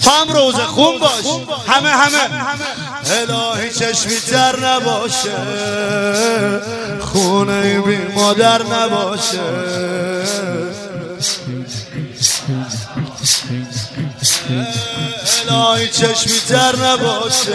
تو هم روزه خون باش، همه الهی چشمی تر نباشه، خونه بی مادر نباشه. الهی چشمی تر نباشه.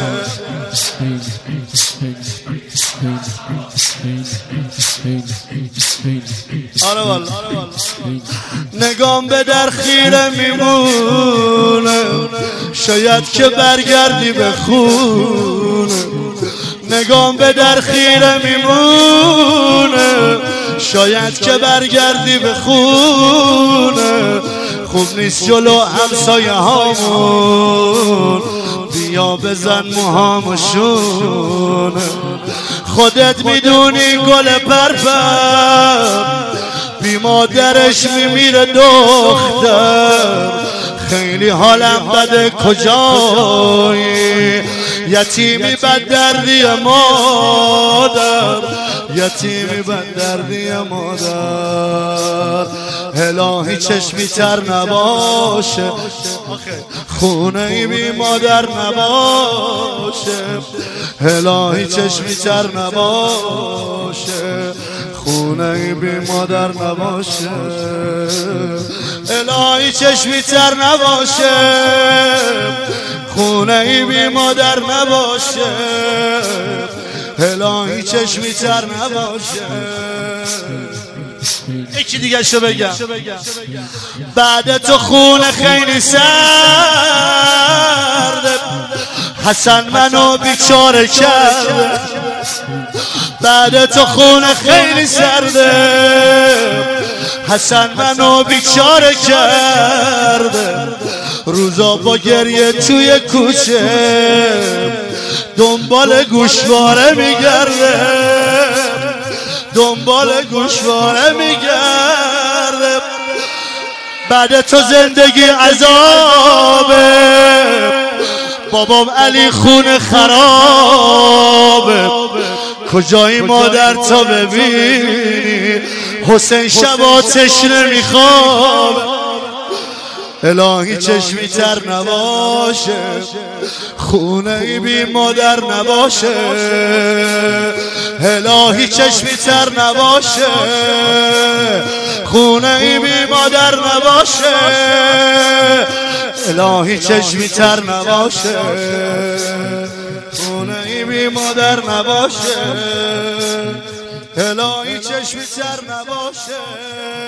آره والا نگام به در خیره میمونه، شاید که برگردی به خونه. نگام به در خیره میمونه، شاید که برگردی به خونه. خوب نیست جلو همسایه هامون، بیا بزن موهامشون. خودت میدونی گل پرپر بی مادرش میمیره دختر. خیلی حالم بده کجایی، یتیمی بد دردی مادر، یتیمی بد دردی مادر. الهی چشمی تر نباشه، خونه بی مادر نباشه. الهی چشمی تر نباشه، خونه بی مادر نباشه. الهی چشمی تر نباشه، خونه بی مادر نباشه. الهی چشمی تر نباشه. یکی دیگه شو بگم، بعد تو خونه خیلی سرده، حسن منو بیچاره کرده. بعد تو خونه خیلی سرده، حسن منو بیچاره کرده. روزا با گریه توی کوچه دنبال گوشواره میگرده، دنبال گوشواره میگرده. بعد تو زندگی عذابه، بابام علی خون خرابه. کجایی مادر تا ببینی، حسین شبا تشنه میخوابه. الهی چشمی تر نباشه، خونه بی مادر نباشه. الهی چشمی تر نباشه، خونه بی مادر نباشه. الهی چشمی تر نباشه، خونه بی مادر نباشه. الهی چشمی تر نباشه.